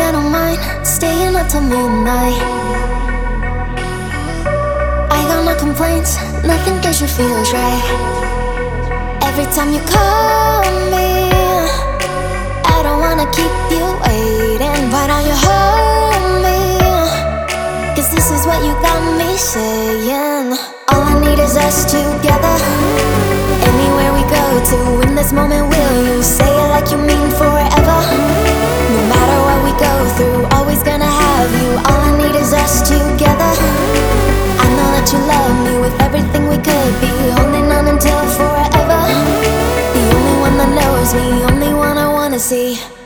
I don't mind staying up till midnight. I got no complaints, nothing that you feels right. Every time you call me, I don't wanna keep you waiting. Why don't you hold me? 'Cause this is what you got me saying. All I need is us together. Anywhere we go to, in this moment will you say it like you mean forever? No matter what we go through, always gonna have you. All I need is us together. I know that you love me with everything we could be, holding on until forever. The only one that knows me, only one I wanna see.